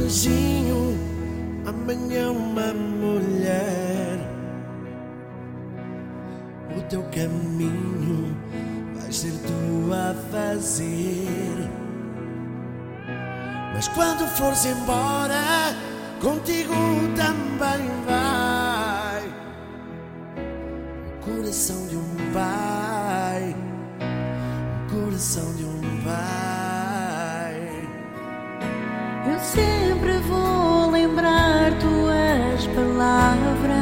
beijinho, amanhã uma mulher. O teu caminho vai ser tu a fazer. Mas quando fores embora, contigo também vai o coração de um pai, o coração de um pai. Eu sempre vou lembrar tuas palavras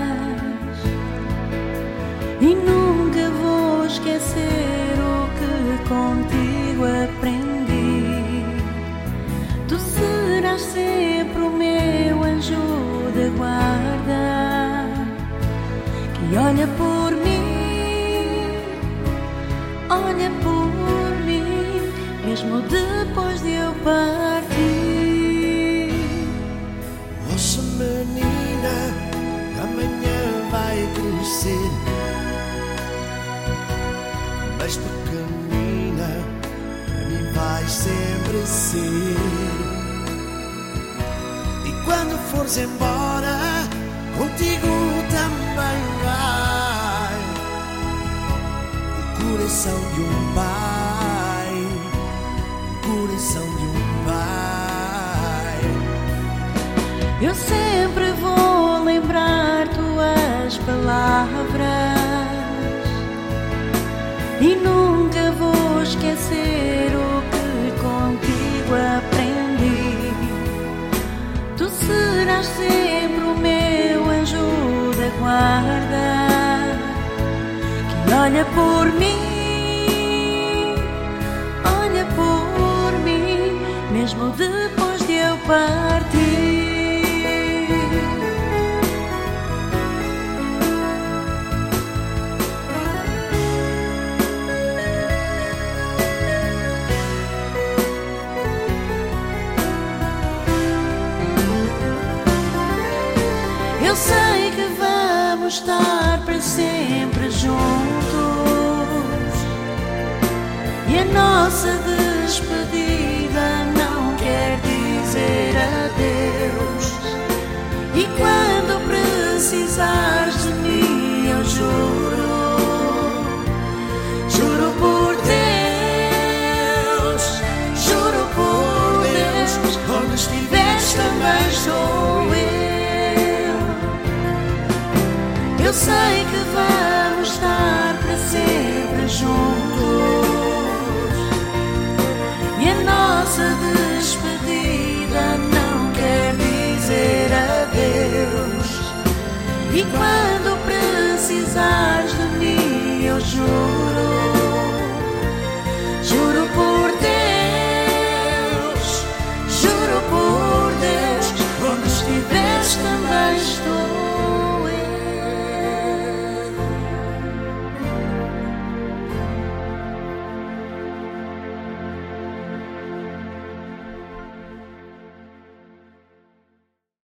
e nunca vou esquecer o que contigo aprendi. Tu serás sempre o meu anjo de guarda, que olha por mim, mesmo depois de eu partir. Ouça, menina, amanhã vai crescer, mas pequenina para mim vai sempre ser. E quando fores embora, contigo também vai o coração de um pai, o coração de um pai. Eu sempre vou lembrar tuas palavras e nunca vou esquecer o que contigo aprendi. Tu serás sempre o meu anjo da guarda, que olha por mim, mesmo depois de eu partir. Eu sei que vamos estar para sempre juntos, e a nossa despedida não quer dizer adeus. E quando precisares de mim, eu juro por Deus, onde estiveres também estou eu. Eu sei que vamos estar para sempre juntos, e a nossa despedida não quer dizer adeus. E quando precisares de mim, eu juro